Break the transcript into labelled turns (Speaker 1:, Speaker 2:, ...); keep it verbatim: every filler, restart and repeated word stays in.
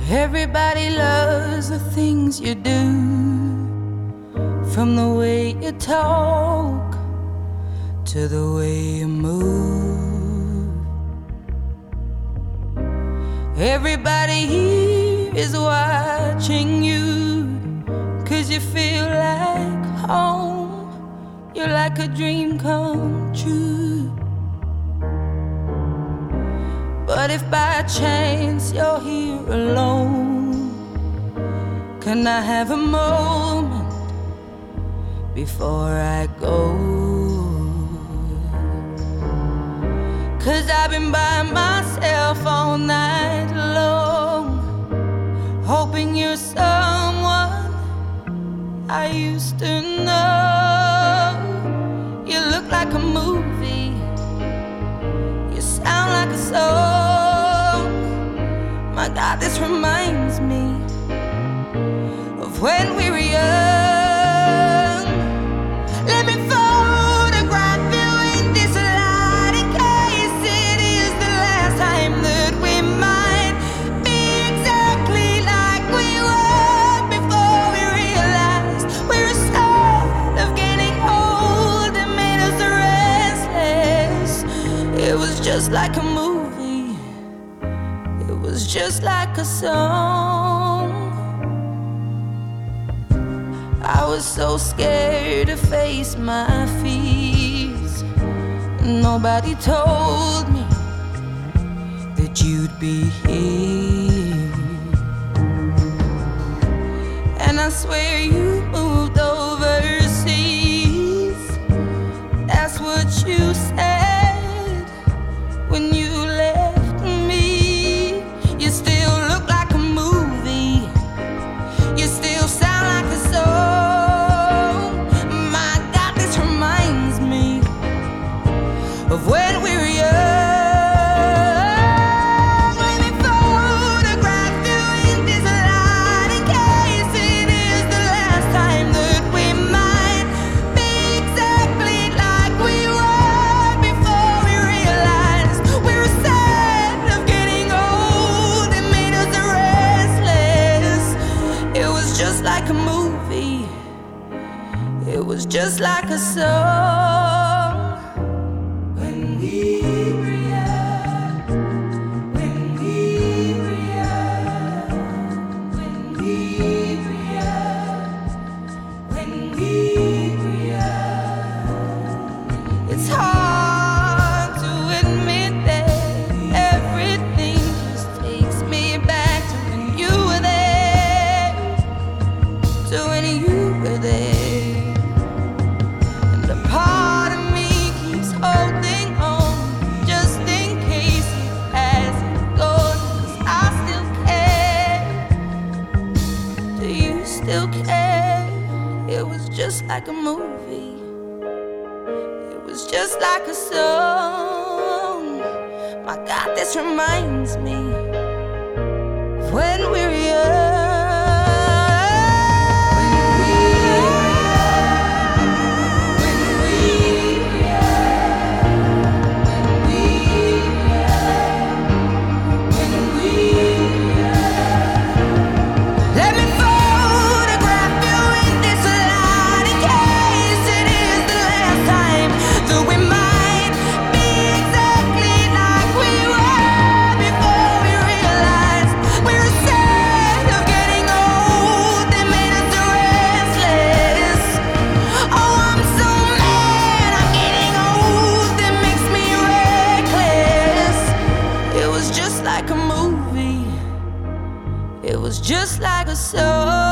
Speaker 1: Everybody loves the things you do, from the way you talk to the way you move. Everybody here is watching you, 'cause you feel like home. You're like a dream come true. But if by chance you're here alone, can I have a moment before I go? 'Cause I've been by myself all night long, hoping you're someone I used to know. You look like a movie, you sound like a song. My God, this reminds me of when we were young. Let me photograph you in this light, in case it is the last time that we might be exactly like we were before we realized we're scared of getting old. It made us restless. It was just like a movie, it was just like a song. I was so scared to face my fears. Nobody told me that you'd be here. And I swear you moved overseas. That's what you said when you left me. You still look like a movie, you still sound like a song. My God, this reminds me of when we were young. Let me photograph you in this light, in case it is the last time that we might be exactly like we were before we realized we were sad of getting old. It made us restless. It was just like a movie, it was just like a song. When we were young, when we were young, when we were young, when we were young. It's hard to admit that everything just takes me back to when you were there, to when you were there. And a part of me keeps holding on, just in case it hasn't gone. 'Cause I still care. Do you still care? It was just like a movie, it was just like a song. My God, this reminds me of when we were young. When we were young, when we were young, when we were young. Let me photograph you in this light, in case it is the last time that we might be exactly like we were before we realized we were sad of getting old. It made us restless. Oh, I'm so mad I'm getting old. It makes me reckless. It was just like a movie, it was just like a song.